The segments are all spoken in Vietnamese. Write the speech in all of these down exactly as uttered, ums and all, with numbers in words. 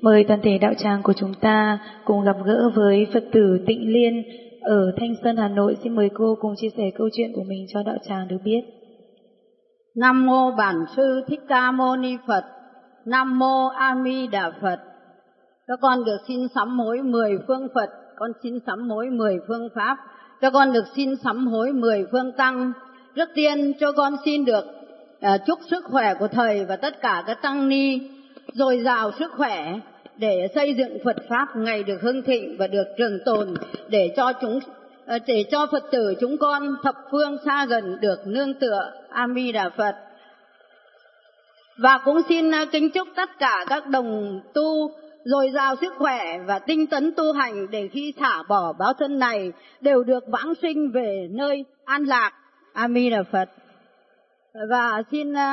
Mời toàn thể đạo tràng của chúng ta cùng gặp gỡ với Phật tử Tịnh Liên ở Thanh Xuân, Hà Nội. Xin mời cô cùng chia sẻ câu chuyện của mình cho đạo tràng được biết. Nam mô Bản Sư Thích Ca Mâu Ni Phật. Nam mô A Di Đà Phật. Các con được xin sám hối mười phương Phật, con xin sám hối mười phương Pháp. Cho con được xin sám hối mười phương Tăng. Trước tiên cho con xin được uh, chúc sức khỏe của Thầy và tất cả các Tăng Ni dồi dào sức khỏe để xây dựng Phật Pháp ngày được hưng thịnh và được trường tồn, để cho chúng uh, để cho Phật tử chúng con thập phương xa gần được nương tựa. A Di Đà Phật. Và cũng xin uh, kính chúc tất cả các đồng tu dồi dào sức khỏe và tinh tấn tu hành, để khi thả bỏ báo thân này đều được vãng sinh về nơi an lạc. A Di Đà Phật. Và xin uh,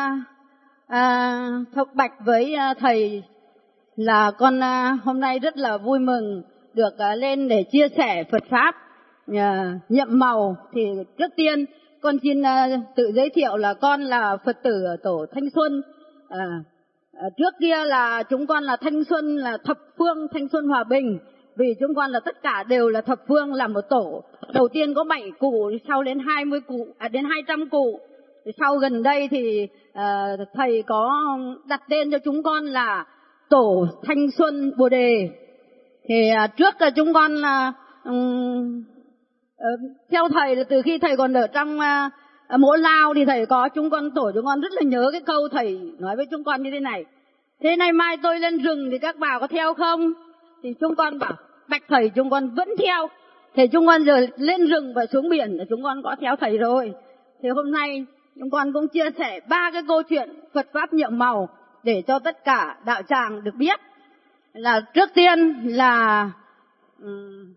uh, thọc bạch với uh, Thầy là con uh, hôm nay rất là vui mừng được uh, lên để chia sẻ Phật Pháp uh, nhiệm màu. Thì trước tiên con xin uh, tự giới thiệu là con là Phật tử ở tổ Thanh Xuân. uh, À, trước kia là chúng con là Thanh Xuân, là thập phương Thanh Xuân Hòa Bình, vì chúng con là tất cả đều là thập phương làm một tổ. Đầu tiên có bảy cụ, sau đến hai mươi cụ, à, đến hai trăm cụ. Sau gần đây thì à, Thầy có đặt tên cho chúng con là tổ Thanh Xuân Bồ Đề. Thì à, trước là chúng con là um, uh, theo Thầy là từ khi Thầy còn ở trong uh, À, Mỗ Lao thì Thầy có chúng con tổ chúng con rất là nhớ cái câu Thầy nói với chúng con như thế này: thế nay mai tôi lên rừng thì các bà có theo không? Thì chúng con bảo bạch Thầy chúng con vẫn theo. Thì chúng con giờ lên rừng và xuống biển là chúng con có theo Thầy rồi. Thì hôm nay chúng con cũng chia sẻ ba cái câu chuyện Phật Pháp nhiệm màu để cho tất cả đạo tràng được biết. Là trước tiên là um,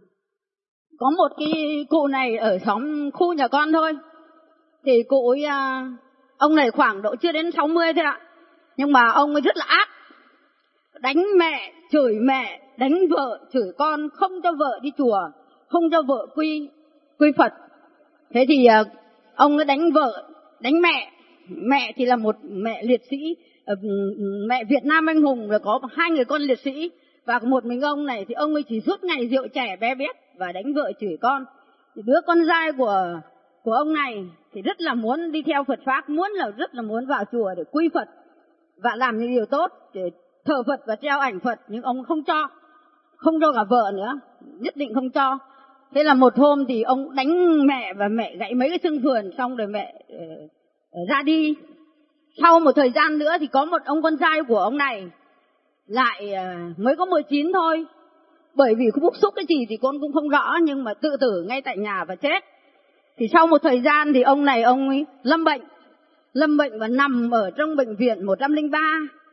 có một cái cụ này ở xóm khu nhà con thôi. Thì cụ ấy, ông này khoảng độ chưa đến sáu mươi thôi ạ. Nhưng mà ông ấy rất là ác. Đánh mẹ, chửi mẹ, đánh vợ, chửi con, không cho vợ đi chùa, không cho vợ quy, quy Phật. Thế thì ông ấy đánh vợ, đánh mẹ. Mẹ thì là một mẹ liệt sĩ, mẹ Việt Nam anh hùng, là có hai người con liệt sĩ. Và một mình ông này thì ông ấy chỉ suốt ngày rượu chè bé bét và đánh vợ chửi con. Thì đứa con trai của... của ông này thì rất là muốn đi theo Phật Pháp, muốn là rất là muốn vào chùa để quy Phật và làm những điều tốt, để thờ Phật và treo ảnh Phật, nhưng ông không cho, không cho cả vợ nữa, nhất định không cho. Thế là một hôm thì ông đánh mẹ và mẹ gãy mấy cái xương sườn, xong rồi mẹ uh, ra đi. Sau một thời gian nữa thì có một ông con trai của ông này lại uh, mới có mười chín thôi, bởi vì không bức xúc cái gì thì con cũng không rõ, nhưng mà tự tử ngay tại nhà và chết. Thì sau một thời gian thì ông này ông ấy lâm bệnh, lâm bệnh và nằm ở trong bệnh viện một trăm lẻ ba.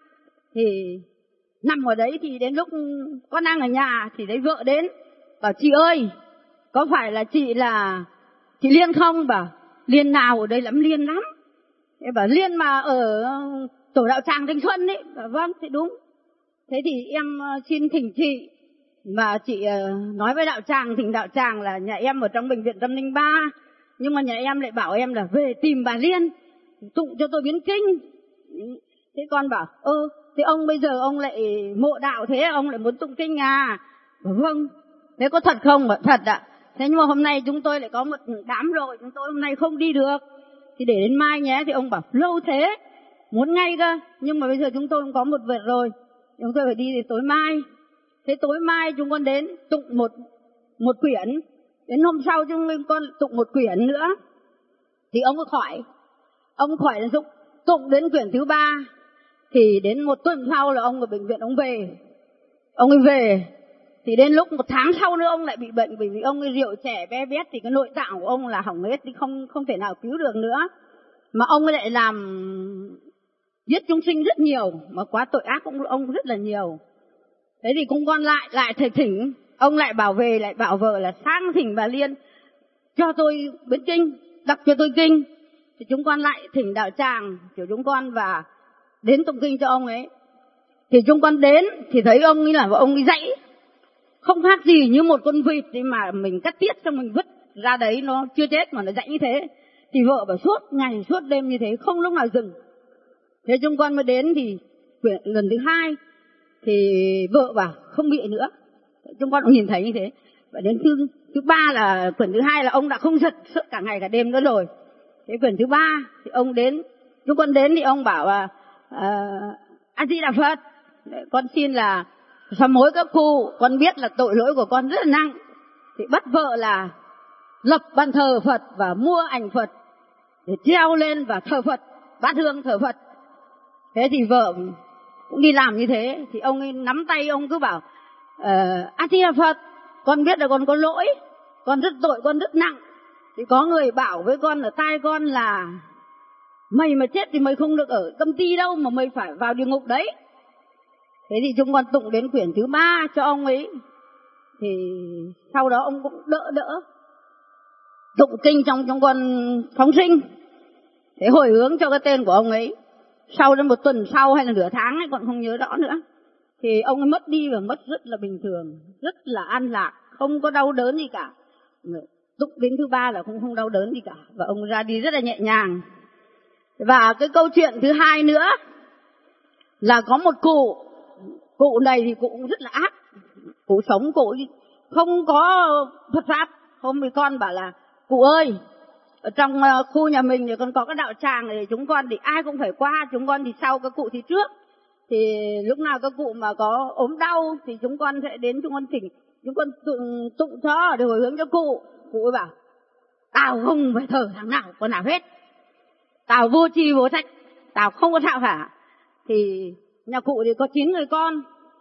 Thì nằm ở đấy thì đến lúc con đang ở nhà thì thấy vợ đến, bảo chị ơi, có phải là chị là chị Liên không? Bảo Liên nào, ở đây lắm Liên lắm. Thế bảo Liên mà ở tổ đạo tràng Thanh Xuân ấy. Bảo vâng, thì đúng. Thế thì em xin thỉnh chị, mà chị nói với đạo tràng, thỉnh đạo tràng là nhà em ở trong bệnh viện một trăm lẻ ba. Nhưng mà nhà em lại bảo em là về tìm bà Liên, tụng cho tôi biến kinh. Thế con bảo, ơ, ừ, thế ông bây giờ ông lại mộ đạo thế, ông lại muốn tụng kinh à? Bảo vâng. Thế có thật không? Bảo thật ạ. Thế nhưng mà hôm nay chúng tôi lại có một đám rồi, chúng tôi hôm nay không đi được. Thì để đến mai nhé. Thì ông bảo, lâu thế, muốn ngay cơ. Nhưng mà bây giờ chúng tôi cũng có một việc rồi, chúng tôi phải đi thì tối mai. Thế tối mai chúng con đến tụng một, một quyển. Đến hôm sau chúng con tụng một quyển nữa thì ông có khỏi. Ông khỏi là tụng, tụng đến quyển thứ ba. Thì đến một tuần sau là ông ở bệnh viện ông về. Ông ấy về. Thì đến lúc một tháng sau nữa ông lại bị bệnh, bởi vì ông ấy rượu chè bé bét thì cái nội tạng của ông là hỏng hết, thì không, không thể nào cứu được nữa. Mà ông ấy lại làm giết chúng sinh rất nhiều, mà quá tội ác cũng ông rất là nhiều. Thế thì cũng con lại, lại thầy thỉnh. Ông lại bảo về, lại bảo vợ là sang thỉnh bà Liên cho tôi biến kinh, đọc cho tôi kinh. Thì chúng con lại thỉnh đạo tràng của chúng con và đến tụng kinh cho ông ấy. Thì chúng con đến thì thấy ông ấy là ông ấy dãy, không khác gì như một con vịt thì mà mình cắt tiết xong mình vứt ra đấy, nó chưa chết mà nó dãy như thế. Thì vợ bảo suốt ngày suốt đêm như thế, không lúc nào dừng. Thế chúng con mới đến thì lần thứ hai Thì vợ bảo không bị nữa. Chúng con cũng nhìn thấy như thế. Và đến thứ thứ ba là quyển thứ hai là ông đã không giật suốt cả ngày cả đêm nữa rồi. Thế quyển thứ ba thì ông đến, chúng con đến thì ông bảo là A Di Đà Phật, con xin là sám hối các cụ, con biết là tội lỗi của con rất là nặng. Thì bắt vợ là lập bàn thờ Phật và mua ảnh Phật để treo lên và thờ Phật, bát hương thờ Phật. Thế thì vợ cũng đi làm như thế. Thì ông ấy nắm tay ông cứ bảo A Di Đà Phật, con biết là con có lỗi, con rất tội, con rất nặng. Thì có người bảo với con ở tai con là mày mà chết thì mày không được ở công ty đâu, mà mày phải vào địa ngục đấy. Thế thì chúng con tụng đến quyển thứ ba cho ông ấy. Thì sau đó ông cũng đỡ đỡ tụng kinh trong chúng con phóng sinh. Thế hồi hướng cho cái tên của ông ấy. Sau đến một tuần sau hay là nửa tháng ấy, con không nhớ rõ nữa, thì ông ấy mất đi và mất rất là bình thường, rất là an lạc, không có đau đớn gì cả. Tụng đến thứ ba là không không đau đớn gì cả, và ông ra đi rất là nhẹ nhàng. Và cái câu chuyện thứ hai nữa là có một cụ, cụ này thì cụ cũng rất là ác, cụ sống cụ không có Phật pháp. Hôm thì con bảo là cụ ơi, ở trong khu nhà mình thì con có cái đạo tràng thì chúng con thì ai cũng phải qua, chúng con thì sau, các cụ thì trước. Thì lúc nào các cụ mà có ốm đau thì chúng con sẽ đến chúng con thỉnh, chúng con tụng, tụng cho để hồi hướng cho cụ. Cụ ấy bảo tao không phải thờ thằng nào con nào hết, tao vô tri vô trách, tao không có thạo cả. Thì nhà cụ thì có chín người con,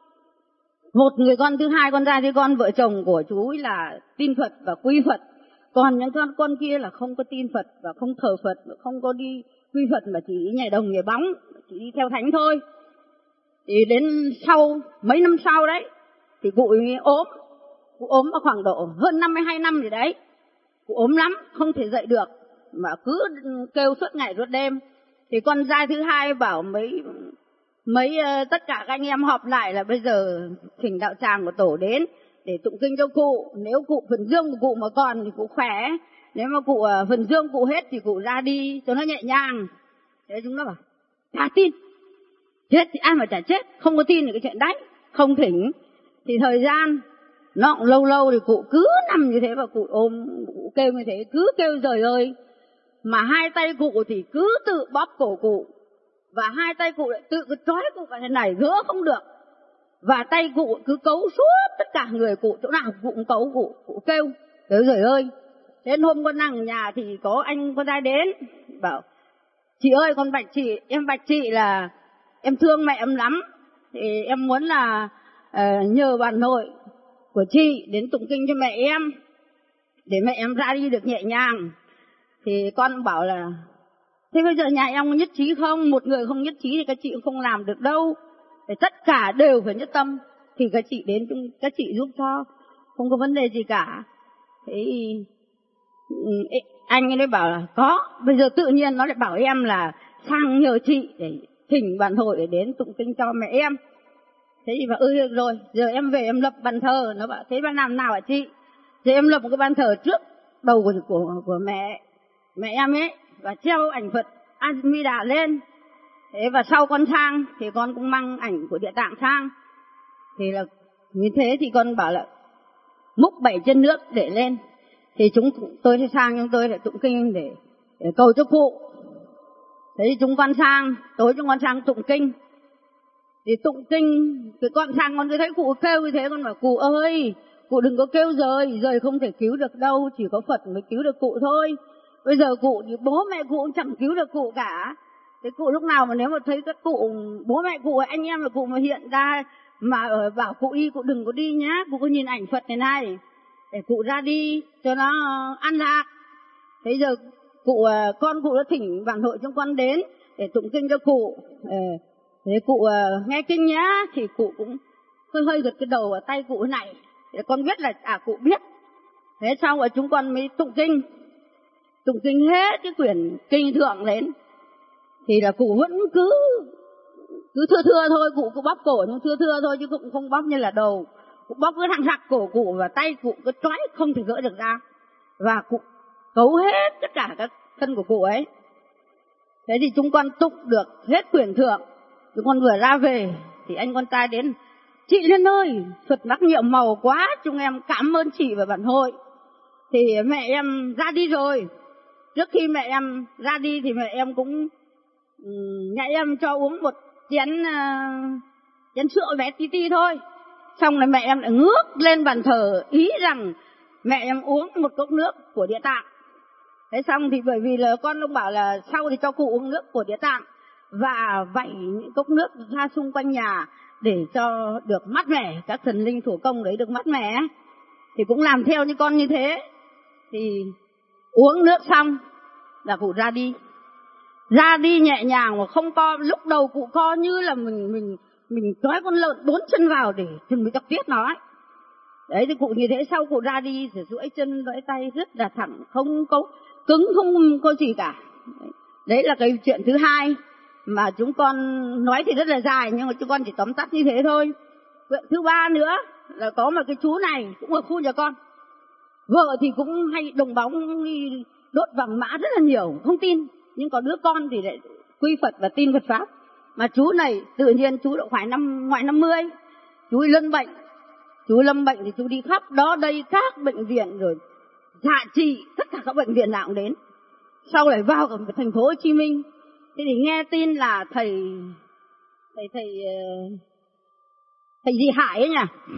một người con thứ hai con ra thì con vợ chồng của chú ấy là tin Phật và quy Phật. Còn những con con kia là không có tin Phật và không thờ Phật, không có đi quy Phật, mà chỉ đi nhảy đồng nhảy bóng, chỉ đi theo thánh thôi. Thì đến sau mấy năm sau đấy thì cụ ấy ốm, cụ ốm vào khoảng độ hơn năm mươi hai năm gì đấy. Cụ ốm lắm, không thể dậy được mà cứ kêu suốt ngày suốt đêm. Thì con trai thứ hai bảo mấy mấy tất cả các anh em họp lại là bây giờ thỉnh đạo tràng của tổ đến để tụng kinh cho cụ. Nếu cụ phần dương của cụ mà còn thì cụ khỏe, nếu mà cụ phần dương cụ hết thì cụ ra đi cho nó nhẹ nhàng. Thế chúng nó bảo chả tin, chết thì ai mà chả chết, không có tin thì cái chuyện đấy, không thỉnh. Thì thời gian nó cũng lâu lâu thì cụ cứ nằm như thế và cụ ôm, cụ kêu như thế, cứ kêu trời ơi. Mà hai tay cụ thì cứ tự bóp cổ cụ, và hai tay cụ lại tự cứ trói cụ vào thế này, gỡ không được. Và tay cụ cứ cấu suốt tất cả người cụ, chỗ nào cụ cũng cấu, cụ, cụ kêu trời trời ơi. Đến hôm con đang ở nhà thì có anh con trai đến bảo chị ơi, con bạch chị, em bạch chị là em thương mẹ em lắm, thì em muốn là uh, nhờ bà nội của chị đến tụng kinh cho mẹ em để mẹ em ra đi được nhẹ nhàng. Thì con bảo là thế bây giờ nhà em có nhất trí không? Một người không nhất trí thì các chị cũng không làm được đâu, để tất cả đều phải nhất tâm thì các chị đến, các chị giúp cho, không có vấn đề gì cả. Thế anh ấy bảo là có, bây giờ tự nhiên nó lại bảo em là sang nhờ chị để thỉnh bàn hội để đến tụng kinh cho mẹ em. Thế thì bảo ừ được rồi, giờ em về em lập bàn thờ. Nó bảo thế ban làm nào hả chị? Thì em lập một cái bàn thờ trước đầu của của, của mẹ mẹ em ấy, và treo ảnh Phật A Di Đà lên. Thế và sau con sang thì con cũng mang ảnh của Địa Tạng sang. Thì là như thế thì con bảo là múc bảy chân nước để lên. Thì chúng tôi sẽ sang, chúng tôi lại tụng kinh để, để cầu cho cụ. Thế thì chúng con sang, tối chúng con sang tụng kinh. Thì tụng kinh, thì con sang con cứ thấy cụ kêu như thế, con bảo cụ ơi, cụ đừng có kêu rời, rời không thể cứu được đâu, chỉ có Phật mới cứu được cụ thôi. Bây giờ cụ thì bố mẹ cụ cũng chẳng cứu được cụ cả. Thế cụ lúc nào mà nếu mà thấy các cụ, bố mẹ cụ, anh em là cụ mà hiện ra mà ở bảo cụ đi, cụ đừng có đi nhá, cụ có nhìn ảnh Phật này này, để cụ ra đi cho nó an lạc. Thế giờ cụ, con cụ đã thỉnh bản hội trong con đến để tụng kinh cho cụ. Thế cụ nghe kinh nhá, thì cụ cũng hơi hơi gật cái đầu vào tay cụ này, để con biết là à cụ biết. Thế xong rồi chúng con mới tụng kinh, tụng kinh hết cái quyển kinh thượng lên, thì là cụ vẫn cứ cứ thưa thưa thôi, cụ cứ bóp cổ nhưng thưa thưa thôi chứ cũng không bóp như là đầu. Cụ bóp cứ thẳng thẳng cổ cụ và tay cụ cứ trói không thể gỡ được ra, và cụ cấu hết tất cả các thân của cụ ấy. Thế thì chúng con tụng được hết quyển thượng. Chúng con vừa ra về thì anh con trai đến chị Liên ơi, Phật mắc nhiệm màu quá, chúng em cảm ơn chị và bản hội. Thì mẹ em ra đi rồi. Trước khi mẹ em ra đi thì mẹ em cũng mẹ em cho uống một chén uh, chén sữa bé tí ti thôi. Xong rồi mẹ em lại ngước lên bàn thờ ý rằng mẹ em uống một cốc nước của Địa Tạng. Thế xong thì bởi vì là con ông bảo là sau thì cho cụ uống nước của Địa Tạng và vẩy những cốc nước ra xung quanh nhà để cho được mát mẻ, các thần linh thủ công đấy được mát mẻ. Thì cũng làm theo như con như thế. Thì uống nước xong là cụ ra đi. Ra đi nhẹ nhàng mà không co. Lúc đầu cụ co như là mình mình mình trói con lợn bốn chân vào để chuẩn bị chọc tiết nó ấy. Đấy thì cụ như thế, sau cụ ra đi thì duỗi chân duỗi tay rất là thẳng, không có cứng, không có gì cả. Đấy, đấy là cái chuyện thứ hai mà chúng con nói thì rất là dài nhưng mà chúng con chỉ tóm tắt như thế thôi. Chuyện thứ ba nữa là có một cái chú này cũng ở khu nhà con. Vợ thì cũng hay đồng bóng đi đốt vàng mã rất là nhiều, không tin. Nhưng có đứa con thì lại quy Phật và tin Phật Pháp. Mà chú này tự nhiên chú đã phải năm ngoài năm mươi, chú ấy lâm bệnh. Chú lâm bệnh thì chú đi khắp đó đây các bệnh viện rồi dạ trị, tất cả các bệnh viện nào cũng đến. Sau lại vào cả thành phố Hồ Chí Minh. Thế thì nghe tin là thầy thầy thầy thầy gì Hải ấy nhỉ,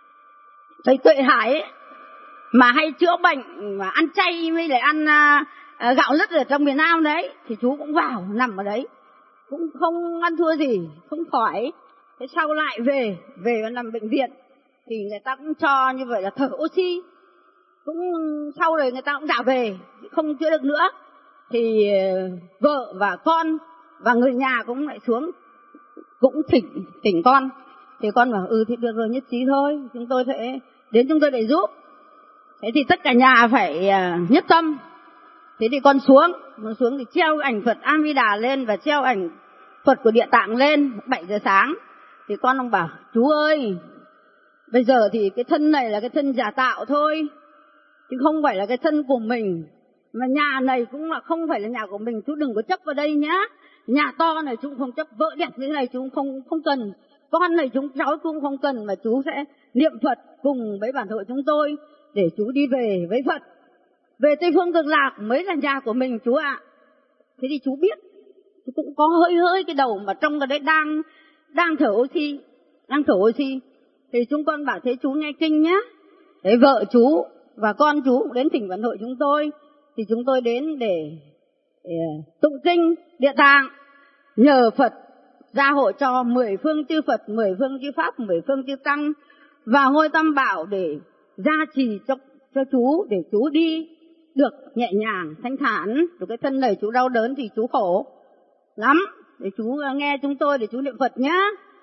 thầy Tuệ Hải ấy, mà hay chữa bệnh mà ăn chay với lại ăn uh, gạo lứt ở trong miền Nam đấy, thì chú cũng vào nằm ở đấy, cũng không ăn thua gì, không khỏi. Thế sau lại về về và nằm bệnh viện thì người ta cũng cho như vậy là thở oxy. Cũng sau rồi người ta cũng trả về, không chữa được nữa. Thì vợ và con và người nhà cũng lại xuống, cũng thỉnh tỉnh con. Thì con bảo ừ thì được rồi, nhất trí thôi, chúng tôi sẽ đến, chúng tôi để giúp. Thế thì tất cả nhà phải nhất tâm. Thế thì con xuống, con xuống thì treo ảnh Phật A Di Đà lên và treo ảnh Phật của Địa Tạng lên bảy giờ sáng. Thì con ông bảo chú ơi, bây giờ thì cái thân này là cái thân giả tạo thôi, chứ không phải là cái thân của mình. Mà nhà này cũng là không phải là nhà của mình, chú đừng có chấp vào đây nhá. Nhà to này chú không chấp, vợ đẹp như thế này chú không không cần, con này chúng cháu cũng không cần, mà chú sẽ niệm Phật cùng với bản hội chúng tôi để chú đi về với Phật. Về Tây Phương Cực Lạc mới là nhà của mình chú ạ. À. Thế thì chú biết, chú cũng có hơi hơi cái đầu mà trong cái đấy đang đang thở oxy, đang thở oxy. Thì chúng con bảo thế chú nghe kinh nhá. Thế vợ chú và con chú cũng đến thỉnh bản hội chúng tôi. Thì chúng tôi đến để, để tụng kinh Địa Tạng, nhờ Phật gia hộ cho mười phương chư Phật, mười phương chư Pháp, mười phương chư Tăng và ngôi Tam Bảo để gia trì cho, cho chú, để chú đi được nhẹ nhàng, thanh thản. Rồi cái thân này chú đau đớn thì chú khổ lắm, để chú nghe chúng tôi để chú niệm Phật nhá.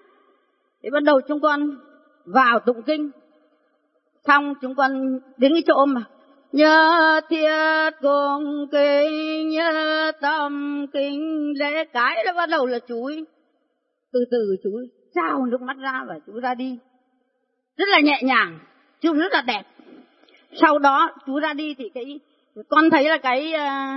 Thế bắt đầu chúng con vào tụng kinh, xong chúng con đến cái chỗ mà nhớ thiết cùng kinh, nhớ tâm kinh lễ, cái đó bắt đầu là chú ấy, từ từ chú ấy trao nước mắt ra và chú ra đi rất là nhẹ nhàng, chú rất là đẹp. Sau đó chú ra đi thì cái con thấy là cái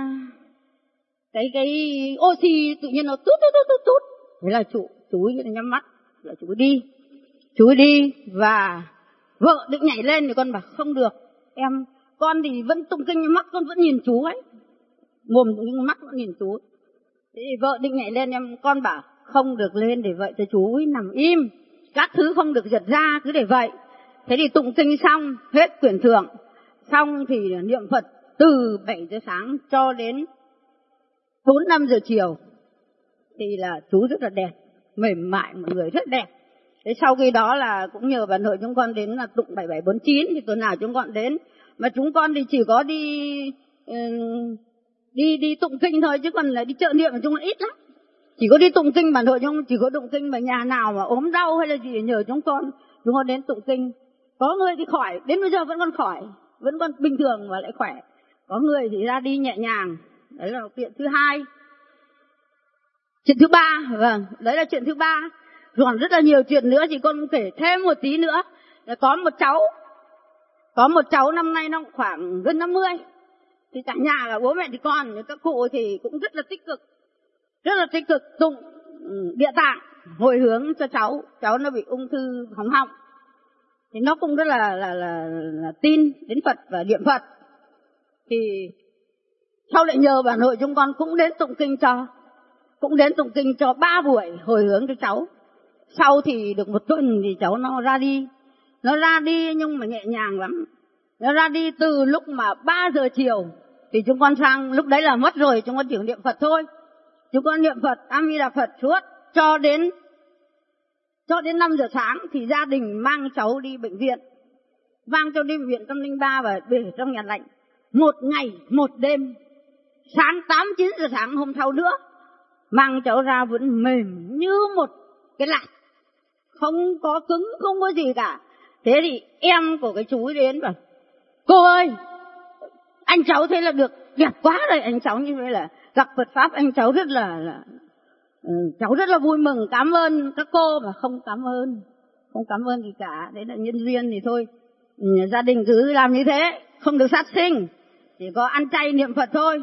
cái cái oxy tự nhiên nó tút tút tút tút tút. Thế là chú chú ấy nhắm mắt, là chú ấy đi, chú ấy đi và vợ định nhảy lên thì con bảo không được em. Con thì vẫn tụng kinh, mắt con vẫn nhìn chú ấy, mồm nhưng mắt vẫn nhìn chú. Thế thì vợ định nhảy lên, em con bảo không được lên, để vậy cho chú ấy nằm im, các thứ không được giật ra, cứ để vậy. Thế thì tụng kinh xong hết quyển thượng, xong thì niệm Phật từ bảy giờ sáng cho đến bốn năm giờ chiều. Thì là chú rất là đẹp, mềm mại, mọi người rất đẹp. Thế sau khi đó là cũng nhờ bản hội chúng con đến là tụng bảy bảy bốn chín, thì tuần nào chúng con đến. Mà chúng con thì chỉ có đi uh, đi đi tụng kinh thôi, chứ còn là đi chợ niệm mà chúng con ít lắm. Chỉ có đi tụng kinh bản hội chúng chỉ có tụng kinh, mà nhà nào mà ốm đau hay là gì nhờ chúng con, chúng con đến tụng kinh. Có người thì khỏi, đến bây giờ vẫn còn khỏi, vẫn còn bình thường mà lại khỏe. Có người thì ra đi nhẹ nhàng. Đấy là chuyện thứ hai. Chuyện thứ ba, vâng, đấy là chuyện thứ ba. Còn rất là nhiều chuyện nữa, chỉ con kể thêm một tí nữa. Là có một cháu, có một cháu năm nay nó khoảng gần năm mươi. Thì cả nhà, cả bố mẹ thì con, các cụ thì cũng rất là tích cực, rất là tích cực tụng Địa Tạng. hồi hướng cho cháu, cháu nó bị ung thư họng họng. Thì nó cũng rất là, là, là, là tin đến Phật và niệm Phật. Thì sau lại nhờ bà nội chúng con cũng đến tụng kinh cho, cũng đến tụng kinh cho ba buổi hồi hướng cho cháu. Sau thì được một tuần thì cháu nó ra đi. Nó ra đi nhưng mà nhẹ nhàng lắm. Nó ra đi từ lúc mà ba giờ chiều thì chúng con sang, lúc đấy là mất rồi, chúng con chỉ niệm Phật thôi. Chúng con niệm Phật, A Di Đà Phật suốt cho đến cho đến năm giờ sáng thì gia đình mang cháu đi bệnh viện. Mang cháu đi bệnh viện Tâm Linh Ba và để trong nhà lạnh. Một ngày, một đêm. Sáng tám, chín giờ sáng hôm sau nữa, mang cháu ra vẫn mềm như một cái lạt. Không có cứng, không có gì cả. Thế thì em của cái chú ấy đến bảo: cô ơi, anh cháu thế là được đẹp quá rồi, anh cháu như vậy là gặp Phật Pháp, anh cháu rất là, là ừ, cháu rất là vui mừng, cảm ơn các cô. Mà không cảm ơn, không cảm ơn gì cả, đấy là nhân duyên thì thôi. Ừ, gia đình cứ làm như thế, không được sát sinh, chỉ có ăn chay niệm Phật thôi.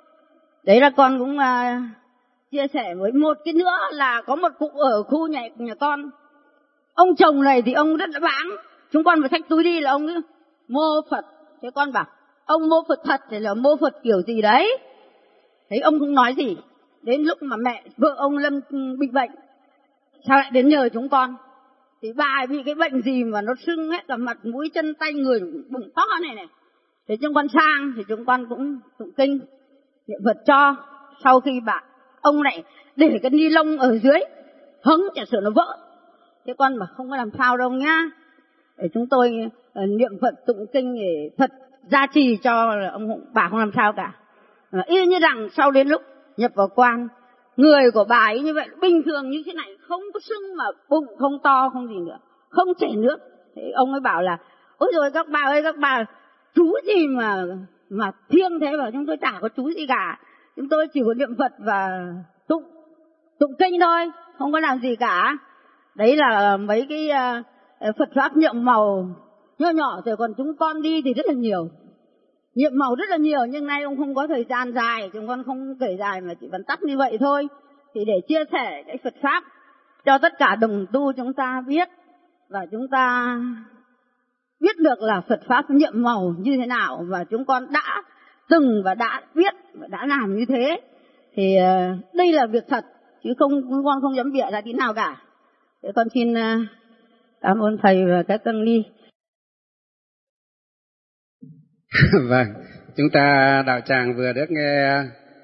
Đấy là con cũng uh, chia sẻ với một cái nữa là có một cụ ở khu nhà, nhà con. Ông chồng này thì ông rất là báng, chúng con phải xách túi đi là ông cứ mô Phật. Thế con bảo ông mô Phật thật thì là mô Phật kiểu gì đấy. Thấy ông không nói gì. Đến lúc mà mẹ vợ ông Lâm bị bệnh, sao lại đến nhờ chúng con? Thì bà bị cái bệnh gì mà nó sưng hết cả mặt mũi chân tay người, bụng to này này. Thế chúng con sang thì chúng con cũng tụng kinh niệm Phật cho. Sau khi bà ông lại để cái ni lông ở dưới hứng chả sợ nó vỡ. Thế con mà không có làm sao đâu nhá. Để chúng tôi uh, niệm Phật tụng kinh để Phật gia trì cho ông bà không làm sao cả. Uh, y như rằng sau đến lúc nhập vào quan, người của bà ấy như vậy bình thường như thế này, không có sưng mà bụng không to không gì nữa, không chảy nước. Thế ông ấy bảo là ôi rồi các bà ơi, các bà chú gì mà mà thiêng thế, bảo chúng tôi chả có chú gì cả, chúng tôi chỉ có niệm Phật và tụng tụng kinh thôi, không có làm gì cả. Đấy là mấy cái uh, Phật Pháp nhiệm màu nhỏ nhỏ, rồi còn chúng con đi thì rất là nhiều, nhiệm màu rất là nhiều, nhưng nay ông không có thời gian dài, chúng con không kể dài mà chỉ vẫn tắt như vậy thôi. Thì để chia sẻ cái Phật Pháp cho tất cả đồng tu chúng ta biết, và chúng ta biết được là Phật Pháp nhiệm màu như thế nào, và chúng con đã từng và đã biết và đã làm như thế. Thì uh, đây là việc thật, chứ không chúng con không dám bịa ra tí nào cả. Để con xin uh, cảm ơn thầy và các tăng ni. Vâng, chúng ta đạo tràng vừa được nghe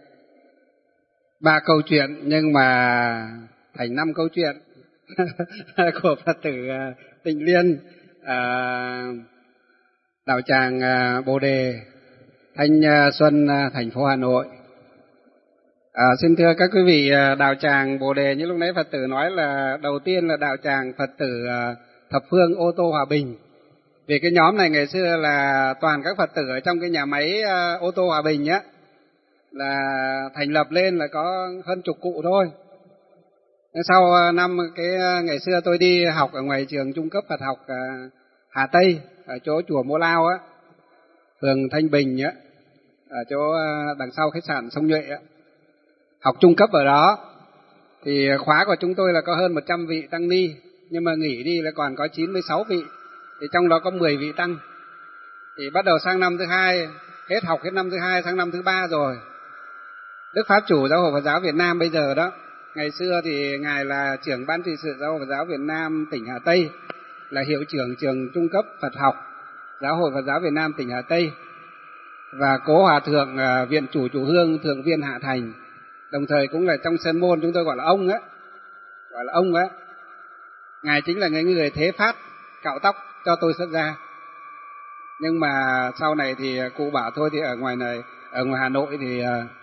ba câu chuyện, nhưng mà thành năm câu chuyện của Phật tử Tịnh Liên, à, đạo tràng Bồ Đề, Thanh Xuân, thành phố Hà Nội. À, xin thưa các quý vị, đạo tràng Bồ Đề như lúc nãy Phật tử nói là đầu tiên là đạo tràng Phật tử Thập Phương Ô Tô Hòa Bình. Vì cái nhóm này ngày xưa là toàn các Phật tử ở trong cái nhà máy ô tô Hòa Bình á, là thành lập lên là có hơn chục cụ thôi. Sau năm cái ngày xưa tôi đi học ở ngoài trường trung cấp Phật học Hà Tây, ở chỗ chùa Mô Lao á, phường Thanh Bình á, ở chỗ đằng sau khách sạn Sông Nhuệ á, học trung cấp ở đó. Thì khóa của chúng tôi là có hơn một trăm vị tăng ni, nhưng mà nghỉ đi là còn có chín mươi sáu vị. Thì trong đó có mười vị tăng. Thì bắt đầu sang năm thứ hai, hết học hết năm thứ hai sang năm thứ ba rồi. Đức Pháp Chủ Giáo hội Phật giáo Việt Nam bây giờ đó, ngày xưa thì Ngài là trưởng ban trị sự Giáo hội Phật giáo Việt Nam tỉnh Hà Tây, là hiệu trưởng trường trung cấp Phật học Giáo hội Phật giáo Việt Nam tỉnh Hà Tây, và Cố Hòa Thượng uh, Viện Chủ Chủ Hương Thượng Viên Hạ Thành, đồng thời cũng là trong sơn môn chúng tôi gọi là ông á, gọi là ông á. Ngài chính là người, người thế phát cạo tóc cho tôi xuất gia. Nhưng mà sau này thì cụ bảo thôi thì ở ngoài này, ở ngoài Hà Nội thì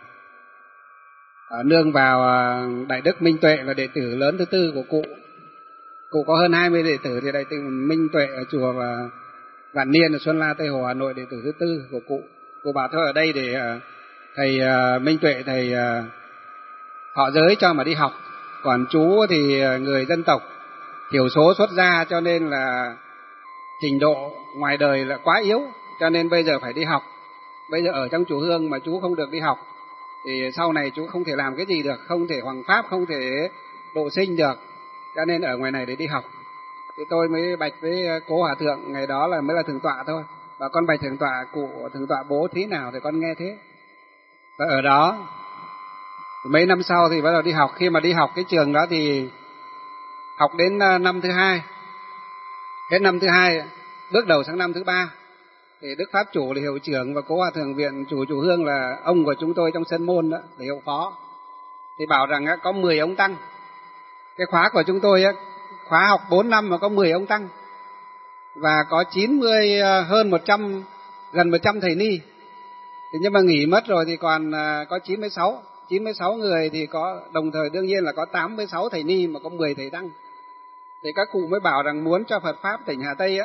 uh, nương vào uh, Đại Đức Minh Tuệ là đệ tử lớn thứ tư của cụ. Cụ có hơn hai mươi đệ tử, thì Đại Đức Minh Tuệ ở chùa và Vạn Niên ở Xuân La Tây Hồ Hà Nội đệ tử thứ tư của cụ. Cụ bảo thôi ở đây để uh, thầy uh, Minh Tuệ thầy uh, họ giới cho mà đi học, còn chú thì uh, người dân tộc thiểu số xuất gia, cho nên là trình độ ngoài đời là quá yếu, cho nên bây giờ phải đi học. Bây giờ ở trong chùa Hương mà chú không được đi học thì sau này chú không thể làm cái gì được, không thể hoằng pháp, không thể độ sinh được. cho nên ở ngoài này để đi học. Thì tôi mới bạch với cố hòa thượng, ngày đó là mới là thượng tọa thôi, và con bạch thượng tọa, cụ thượng tọa bố thế nào thì con nghe thế. Và ở đó mấy năm sau thì bắt đầu đi học. Khi mà đi học cái trường đó thì học đến năm thứ hai, hết năm thứ hai bước đầu sang năm thứ ba thì Đức Pháp Chủ là hiệu trưởng và cố hòa thượng viện chủ chủ hương là ông của chúng tôi trong sân môn đó, là hiệu phó, thì bảo rằng có mười ông tăng. Cái khóa của chúng tôi khóa học bốn năm mà có mười ông tăng, và có chín mươi, hơn một trăm, gần một trăm thầy ni. Thì nhưng mà nghỉ mất rồi thì còn có chín mươi sáu, chín mươi sáu người, thì có đồng thời đương nhiên là có tám mươi sáu thầy ni mà có mười thầy tăng. Thì các cụ mới bảo rằng muốn cho Phật Pháp tỉnh Hà Tây á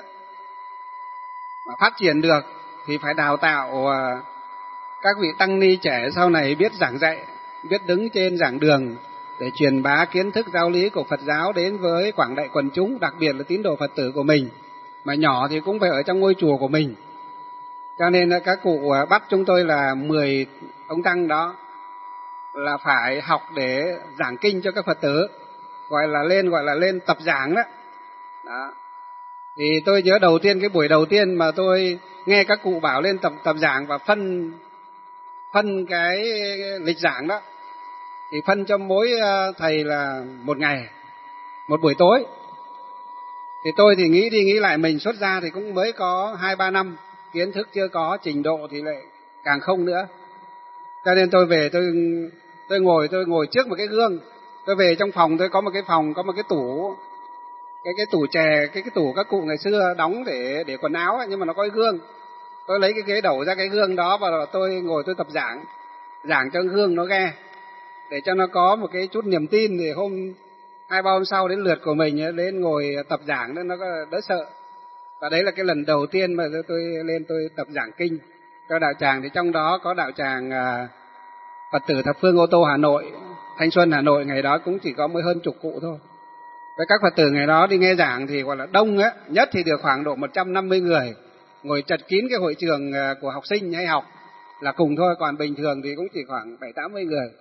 mà phát triển được thì phải đào tạo các vị tăng ni trẻ sau này biết giảng dạy, biết đứng trên giảng đường để truyền bá kiến thức giáo lý của Phật giáo đến với quảng đại quần chúng, đặc biệt là tín đồ Phật tử của mình. Mà nhỏ thì cũng phải ở trong ngôi chùa của mình. Cho nên các cụ bắt chúng tôi là mười ông tăng đó là phải học để giảng kinh cho các Phật tử, gọi là lên gọi là lên tập giảng đó. Đó. Thì tôi nhớ đầu tiên, cái buổi đầu tiên mà tôi nghe các cụ bảo lên tập tập giảng và phân phân cái lịch giảng đó, thì phân cho mỗi thầy là một ngày, một buổi tối. Thì tôi thì nghĩ đi nghĩ lại, mình xuất gia thì cũng mới có hai ba năm, kiến thức chưa có, trình độ thì lại càng không nữa. Cho nên tôi về tôi tôi ngồi tôi ngồi trước một cái gương. Tôi về trong phòng, tôi có một cái phòng, có một cái tủ, cái cái tủ chè, cái cái tủ các cụ ngày xưa đóng để để quần áo ấy, nhưng mà nó có cái gương. Tôi lấy cái ghế đẩu ra cái gương đó và tôi ngồi tôi tập giảng, giảng cho gương nó nghe, để cho nó có một cái chút niềm tin, thì hôm hai ba hôm sau đến lượt của mình đến ngồi tập giảng nên nó đỡ sợ. Và đấy là cái lần đầu tiên mà tôi lên tôi tập giảng kinh cho đạo tràng. Thì trong đó có đạo tràng Phật tử Thập Phương Ô Tô Hà Nội, Thanh Xuân Hà Nội, ngày đó cũng chỉ có mới hơn chục cụ thôi. Với các Phật tử ngày đó đi nghe giảng thì gọi là đông á, nhất thì được khoảng độ một trăm năm mươi người, ngồi chật kín cái hội trường của học sinh hay học là cùng thôi, còn bình thường thì cũng chỉ khoảng bảy tám mươi người.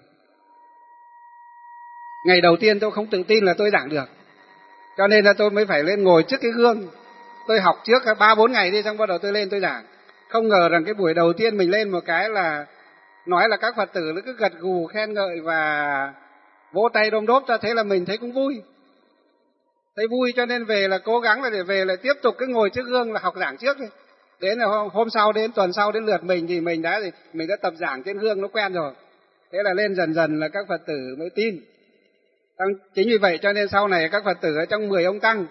Ngày đầu tiên tôi không tự tin là tôi giảng được, cho nên là tôi mới phải lên ngồi trước cái gương. Tôi học trước ba bốn ngày đi, xong bắt đầu tôi lên tôi giảng. Không ngờ rằng cái buổi đầu tiên mình lên một cái là nói là các Phật tử nó cứ gật gù khen ngợi và vỗ tay đôm đốp ra, thế là mình thấy cũng vui. Thấy vui cho nên về là cố gắng là để về lại tiếp tục cái ngồi trước gương là học giảng trước đi. Đến là hôm sau, đến tuần sau đến lượt mình thì mình đã mình đã tập giảng trên gương nó quen rồi. Thế là lên dần dần là các Phật tử mới tin. Chính vì vậy cho nên sau này các Phật tử ở trong mười ông tăng,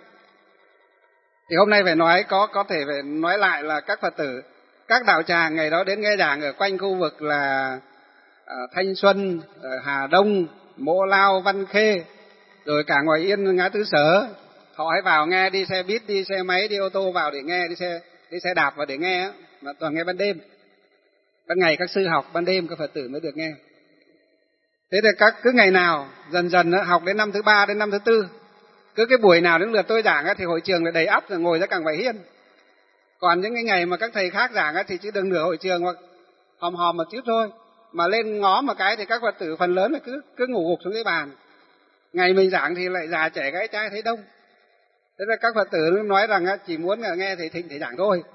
thì hôm nay phải nói có có thể phải nói lại là các Phật tử, các đạo tràng ngày đó đến nghe giảng ở quanh khu vực là Thanh Xuân, Hà Đông, Mộ Lao, Văn Khê, rồi cả ngoài Yên, ngã tư Sở, họ hãy vào nghe, đi xe buýt, đi xe máy, đi ô tô vào để nghe, đi xe đi xe đạp vào để nghe, mà toàn nghe ban đêm. Ban ngày các sư học, ban đêm các Phật tử mới được nghe. Thế thì các cứ ngày nào dần dần học đến năm thứ ba đến năm thứ tư, cứ cái buổi nào đến lượt tôi giảng thì hội trường lại đầy ắp, rồi ngồi ra càng vài hiên. Còn những cái ngày mà các thầy khác giảng thì chỉ được nửa hội trường hoặc hòm hòm một chút thôi, mà lên ngó một cái thì các Phật tử phần lớn là cứ cứ ngủ gục xuống cái bàn. Ngày mình giảng thì lại già trẻ gái trai thấy đông. Thế là các Phật tử nói rằng chỉ muốn là nghe thầy Thịnh thầy giảng thôi.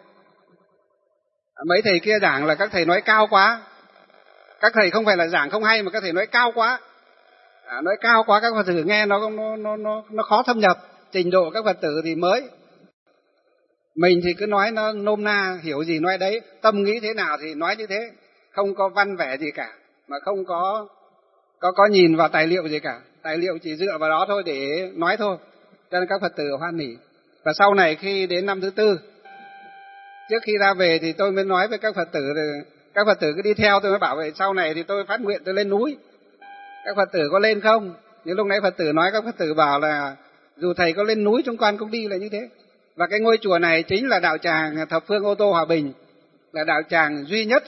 Mấy thầy kia giảng là các thầy nói cao quá. Các thầy không phải là giảng không hay mà các thầy nói cao quá. À, nói cao quá các Phật tử nghe nó nó nó nó nó khó thâm nhập. Trình độ các Phật tử thì mới. Mình thì cứ nói nó nôm na, hiểu gì nói đấy, tâm nghĩ thế nào thì nói như thế, không có văn vẻ gì cả, mà không có có có nhìn vào tài liệu gì cả. Tài liệu chỉ dựa vào đó thôi để nói thôi. Cho nên các Phật tử hoan hỉ. Và sau này khi đến năm thứ tư, trước khi ra về thì tôi mới nói với các Phật tử, các Phật tử cứ đi theo tôi mới bảo vậy. Sau này thì tôi phát nguyện tôi lên núi, các Phật tử có lên không? Nhưng lúc nãy Phật tử nói, các Phật tử bảo là dù thầy có lên núi chúng con cũng đi là như thế. Và cái ngôi chùa này chính là đạo tràng Thập Phương Ô Tô Hòa Bình, là đạo tràng duy nhất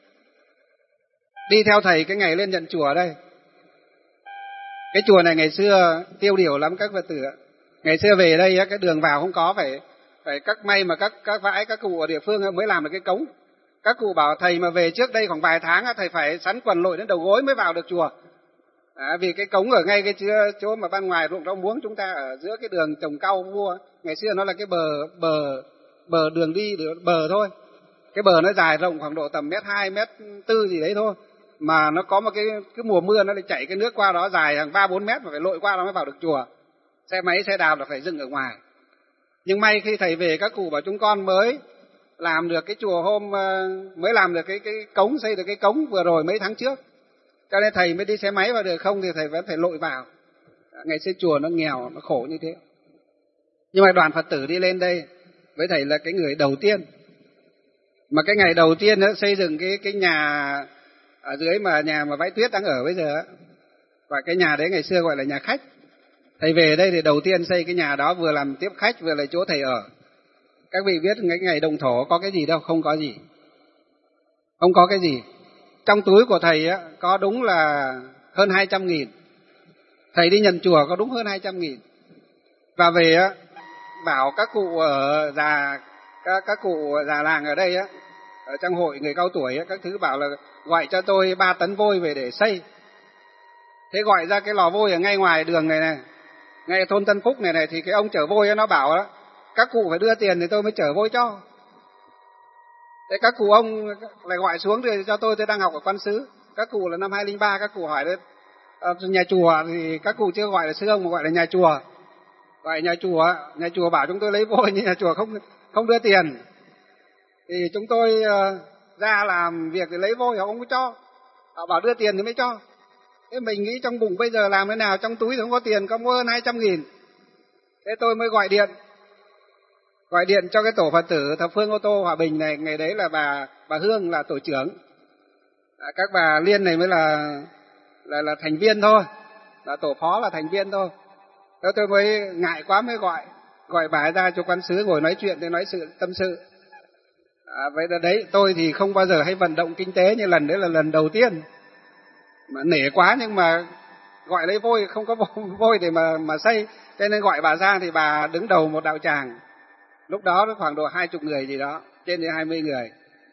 đi theo thầy cái ngày lên nhận chùa đây. Cái chùa này ngày xưa tiêu điều lắm các Phật tử ạ. Ngày xưa về đây cái đường vào không có, phải phải các may mà các các vãi các cụ ở địa phương mới làm được cái cống. Các cụ bảo thầy mà về trước đây khoảng vài tháng thầy phải sắn quần lội đến đầu gối mới vào được chùa. À, vì cái cống ở ngay cái chỗ mà ban ngoài ruộng rau muống chúng ta ở giữa cái đường trồng cau mua, ngày xưa nó là cái bờ bờ bờ đường đi bờ thôi, cái bờ nó dài rộng khoảng độ tầm mét hai mét tư gì đấy thôi, mà nó có một cái cái mùa mưa nó lại chảy cái nước qua đó dài hàng ba bốn mét mà phải lội qua nó mới vào được chùa, xe máy xe đạp là phải dừng ở ngoài. Nhưng may khi thầy về các cụ bảo chúng con mới làm được cái chùa hôm mới làm được cái cái cống, xây được cái cống vừa rồi mấy tháng trước, cho nên thầy mới đi xe máy vào được, không thì thầy vẫn phải lội vào. Ngày xưa chùa nó nghèo, nó khổ như thế. Nhưng mà đoàn Phật tử đi lên đây với thầy là cái người đầu tiên. Mà cái ngày đầu tiên đó, xây dựng cái cái nhà ở dưới mà nhà mà Bãi Tuyết đang ở bây giờ, và cái nhà đấy ngày xưa gọi là nhà khách. Thầy về đây thì đầu tiên xây cái nhà đó, vừa làm tiếp khách vừa là chỗ thầy ở. Các vị biết cái ngày động thổ có cái gì đâu, không có gì. Không có cái gì. Trong túi của thầy á, có đúng là hơn hai trăm nghìn. Thầy đi nhận chùa có đúng hơn hai trăm nghìn. Và về á, bảo các cụ ở già, các, các cụ già làng ở đây á, ở trong hội người cao tuổi á, các thứ bảo là gọi cho tôi ba tấn vôi về để xây. Thế gọi ra cái lò vôi ở ngay ngoài đường này này, ngay thôn Tân Phúc này này, thì cái ông chở vôi á, nó bảo á, các cụ phải đưa tiền thì tôi mới chở vôi cho. Thế các cụ ông lại gọi xuống rồi cho tôi, tôi đang học ở Quan Xứ. Các cụ là năm hai không không ba, các cụ hỏi đấy, à, nhà chùa thì các cụ chưa gọi là sư ông mà gọi là nhà chùa. Gọi nhà chùa, nhà chùa bảo chúng tôi lấy vôi nhưng nhà chùa không không đưa tiền. Thì chúng tôi uh, ra làm việc thì lấy vôi họ không có cho. Họ bảo đưa tiền thì mới cho. Thế mình nghĩ trong bụng bây giờ làm thế nào, trong túi thì không có tiền, có hơn hai trăm nghìn. Thế tôi mới gọi điện. Gọi điện cho cái tổ Phật tử Thập Phương Ô Tô Hòa Bình này, ngày đấy là bà bà Hương là tổ trưởng. À, các bà Liên này mới là là là thành viên thôi, là tổ phó là thành viên thôi. Thế tôi mới ngại quá mới gọi gọi bà ra cho Quan Xứ ngồi nói chuyện để nói sự tâm sự. À, vậy là đấy, tôi thì không bao giờ hay vận động kinh tế, như lần đấy là lần đầu tiên. Mà nể quá nhưng mà gọi lấy vôi, không có vôi để mà mà xây, cho nên gọi bà ra thì bà đứng đầu một đạo tràng. Lúc đó nó khoảng độ hai chục người gì đó, trên đến hai mươi người.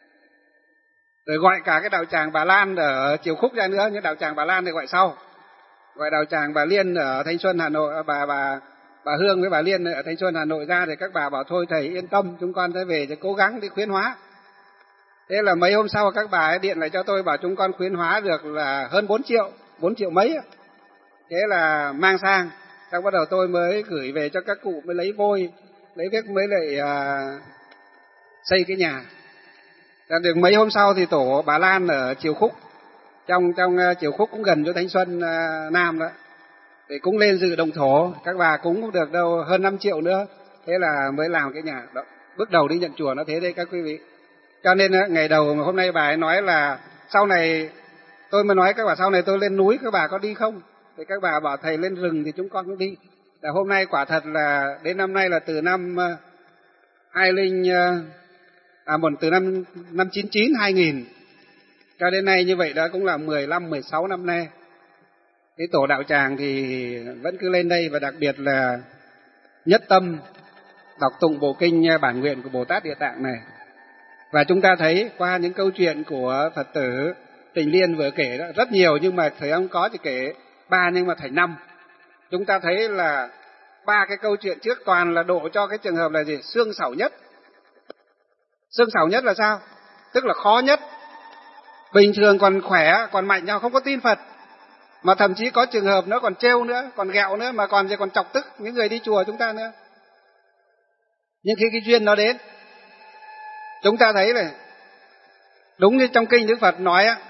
Rồi gọi cả cái đạo tràng bà Lan ở Chiều Khúc ra nữa, nhưng đạo tràng bà Lan thì gọi sau. Gọi đạo tràng bà Liên ở Thanh Xuân Hà Nội, bà bà bà Hương với bà Liên ở Thanh Xuân Hà Nội ra, thì các bà bảo thôi thầy yên tâm, chúng con sẽ về để cố gắng đi khuyến hóa. Thế là mấy hôm sau các bà ấy điện lại cho tôi bảo chúng con khuyến hóa được là hơn bốn triệu, bốn triệu mấy. Thế là mang sang, xong bắt đầu tôi mới gửi về cho các cụ, mới lấy vôi, lấy viết mới lại à, xây cái nhà. Và được mấy hôm sau thì tổ bà Lan ở Chiều Khúc, trong trong uh, Chiều Khúc cũng gần chỗ Thanh Xuân uh, Nam đó, thì cũng lên dự động thổ, các bà cũng được đâu hơn năm triệu nữa. Thế là mới làm cái nhà đó. Bước đầu đi nhận chùa nó thế đấy các quý vị. Cho nên uh, ngày đầu hôm nay bà ấy nói là sau này, tôi mới nói các bà sau này tôi lên núi các bà có đi không? Thì các bà bảo thầy lên rừng thì chúng con cũng đi. Là hôm nay quả thật là đến năm nay là từ năm uh, hai linh uh, à một từ năm năm chín chín hai nghìn cho đến nay như vậy đã cũng là mười lăm mười sáu năm nay. Cái tổ đạo tràng thì vẫn cứ lên đây, và đặc biệt là nhất tâm đọc tụng bộ kinh bản nguyện của Bồ Tát Địa Tạng này. Và chúng ta thấy qua những câu chuyện của Phật tử Tình Liên vừa kể đó, rất nhiều, nhưng mà thầy ông có chỉ kể ba nhưng mà thành năm. Chúng ta thấy là ba cái câu chuyện trước toàn là độ cho cái trường hợp là gì? Xương xảo nhất. Xương xảo nhất là sao? Tức là khó nhất. Bình thường còn khỏe, còn mạnh nhau, không có tin Phật. Mà thậm chí có trường hợp nó còn trêu nữa, còn ghẹo nữa, mà còn còn chọc tức những người đi chùa chúng ta nữa. Nhưng khi cái duyên nó đến, chúng ta thấy là đúng như trong kinh Đức Phật nói á,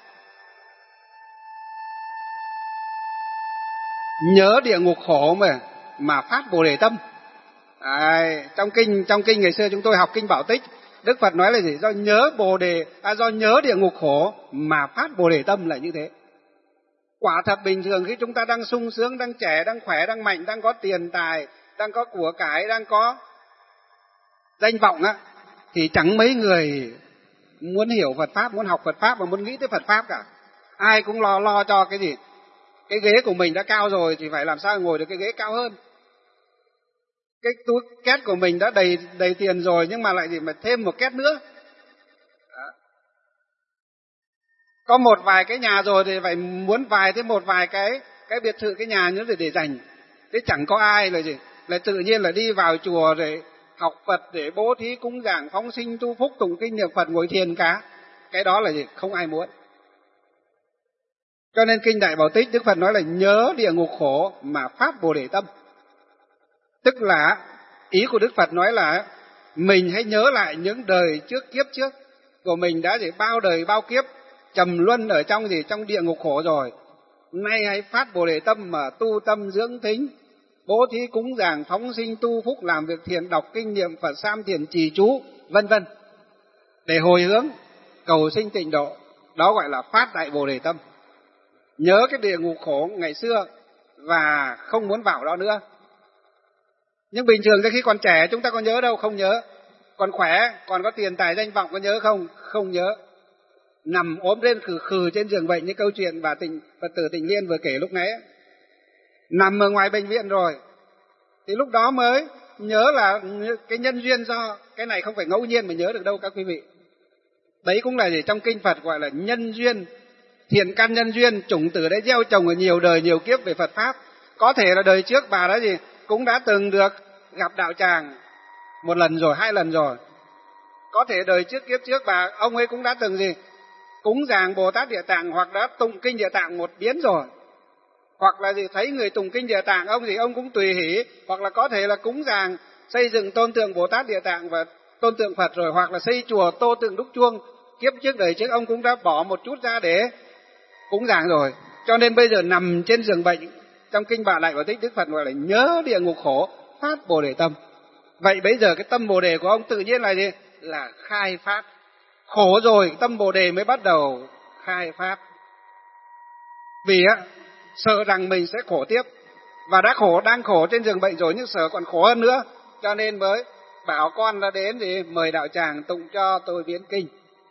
nhớ địa ngục khổ mà mà phát Bồ Đề tâm. À, trong kinh trong kinh ngày xưa chúng tôi học kinh Bảo Tích, Đức Phật nói là gì? Do nhớ Bồ Đề, à, do nhớ địa ngục khổ mà phát Bồ Đề tâm là như thế. Quả thật bình thường khi chúng ta đang sung sướng, đang trẻ, đang khỏe, đang mạnh, đang có tiền tài, đang có của cải, đang có danh vọng á, thì chẳng mấy người muốn hiểu Phật pháp, muốn học Phật pháp và muốn nghĩ tới Phật pháp cả. Ai cũng lo lo cho cái gì? Cái ghế của mình đã cao rồi thì phải làm sao ngồi được cái ghế cao hơn. Cái túi két của mình đã đầy đầy tiền rồi nhưng mà lại gì mà thêm một két nữa. Đó. có một vài cái nhà rồi thì phải muốn vài thêm một vài cái cái biệt thự, cái nhà nữa để để dành. Thế chẳng có ai là gì, lại tự nhiên là đi vào chùa để học Phật, để bố thí cúng dường phóng sinh tu phúc tụng kinh niệm Phật ngồi thiền cả. Cái đó là gì, không ai muốn. Cho nên kinh Đại Bảo Tích Đức Phật nói là nhớ địa ngục khổ mà phát Bồ Đề tâm. Tức là ý của Đức Phật nói là mình hãy nhớ lại những đời trước, kiếp trước của mình đã gì bao đời bao kiếp trầm luân ở trong gì trong địa ngục khổ rồi. Nay hãy phát Bồ Đề tâm mà tu tâm dưỡng thính, bố thí cúng dường phóng sinh tu phúc, làm việc thiện, đọc kinh niệm Phật, sam thiền trì chú, vân vân, để hồi hướng cầu sinh tịnh độ. Đó gọi là phát đại Bồ Đề tâm. Nhớ cái địa ngục khổ ngày xưa và không muốn vào đó nữa. Nhưng bình thường khi còn trẻ chúng ta có nhớ đâu, không nhớ. Còn khỏe, còn có tiền tài danh vọng có nhớ không? Không nhớ. Nằm ốm lên khừ khừ trên giường bệnh như câu chuyện bà tình, Phật tử Tịnh Liên vừa kể lúc nãy. Nằm ở ngoài bệnh viện rồi thì lúc đó mới nhớ là cái nhân duyên do cái này không phải ngẫu nhiên mà nhớ được đâu các quý vị. Đấy cũng là gì trong kinh Phật gọi là nhân duyên, thiện căn nhân duyên, chủng tử đã gieo trồng ở nhiều đời nhiều kiếp về Phật pháp. Có thể là đời trước bà đã gì cũng đã từng được gặp đạo tràng một lần rồi, hai lần rồi. Có thể đời trước kiếp trước bà ông ấy cũng đã từng gì cúng dường Bồ Tát Địa Tạng, hoặc đã tụng kinh Địa Tạng một biến rồi, hoặc là gì thấy người tụng kinh Địa Tạng ông gì ông cũng tùy hỷ, hoặc là có thể là cúng dường xây dựng tôn tượng Bồ Tát Địa Tạng và tôn tượng Phật rồi, hoặc là xây chùa tô tượng đúc chuông, kiếp trước đời trước ông cũng đã bỏ một chút ra để cúng dường rồi. Cho nên bây giờ nằm trên giường bệnh, trong kinh Bà Đại Bảo Tích Đức Phật gọi là nhớ địa ngục khổ phát Bồ Đề tâm. Vậy bây giờ cái tâm Bồ Đề của ông tự nhiên là gì? Là khai phát. Khổ rồi tâm Bồ Đề mới bắt đầu khai phát. Vì á sợ rằng mình sẽ khổ tiếp, và đã khổ, đang khổ trên giường bệnh rồi nhưng sợ còn khổ hơn nữa, cho nên mới bảo con ra đến thì mời đạo tràng tụng cho tôi biến kinh.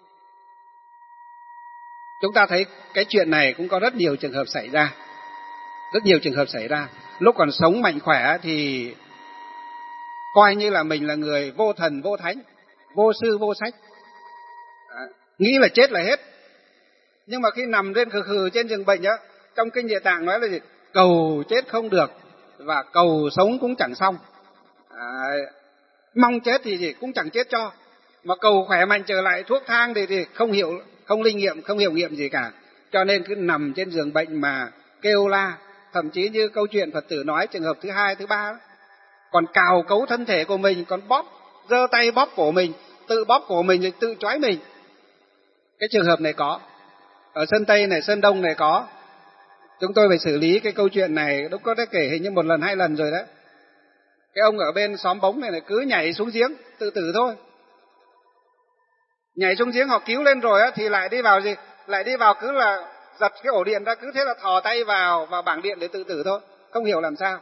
Chúng ta thấy cái chuyện này cũng có rất nhiều trường hợp xảy ra. Rất nhiều trường hợp xảy ra. Lúc còn sống mạnh khỏe thì coi như là mình là người vô thần, vô thánh, vô sư, vô sách. À, nghĩ là chết là hết. Nhưng mà khi nằm lên khừ khừ trên giường bệnh á, trong kinh Địa Tạng nói là gì? Cầu chết không được và cầu sống cũng chẳng xong. À, mong chết thì gì cũng chẳng chết cho, mà cầu khỏe mạnh trở lại thuốc thang thì, thì không hiểu, không linh nghiệm, không hiệu nghiệm gì cả. Cho nên cứ nằm trên giường bệnh mà kêu la, thậm chí như câu chuyện Phật tử nói trường hợp thứ hai, thứ ba đó, còn cào cấu thân thể của mình, còn bóp, giơ tay bóp cổ mình, tự bóp cổ mình rồi tự trói mình. Cái trường hợp này có. Ở Sơn Tây này, Sơn Đông này có. Chúng tôi phải xử lý cái câu chuyện này, lúc có đã kể hình như một lần hai lần rồi đó. Cái ông ở bên xóm Bống này, này cứ nhảy xuống giếng, tự tử thôi. Nhảy xuống giếng họ cứu lên rồi á, thì lại đi vào gì? Lại đi vào cứ là giật cái ổ điện ra, cứ thế là thò tay vào vào bảng điện để tự tử thôi, không hiểu làm sao.